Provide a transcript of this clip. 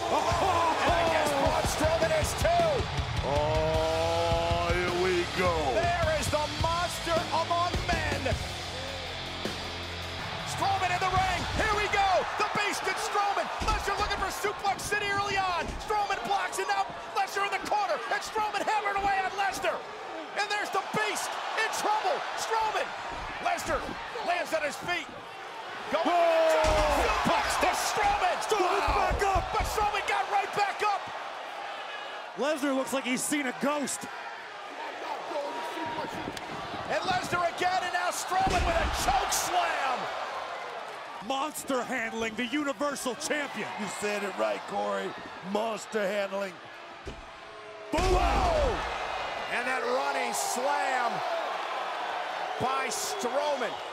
And I guess Braun Strowman is too. Oh, here we go. There is the monster among men. Strowman in the ring. Here we go. The Beast and Strowman. Lesnar looking for Suplex City early on. Strowman blocks it out. Lesnar in the corner. And Strowman hammering away on Lesnar. And there's the Beast in trouble. Strowman. Lesnar lands on his feet. Going suplex to Strowman. Strowman's back up. But Strowman got right back up. Lesnar looks like he's seen a ghost. And Lesnar again, and now Strowman with a choke slam. Monster handling, the Universal Champion. You said it right, Corey. Monster handling. Boom! Whoa! And that running slam by Strowman.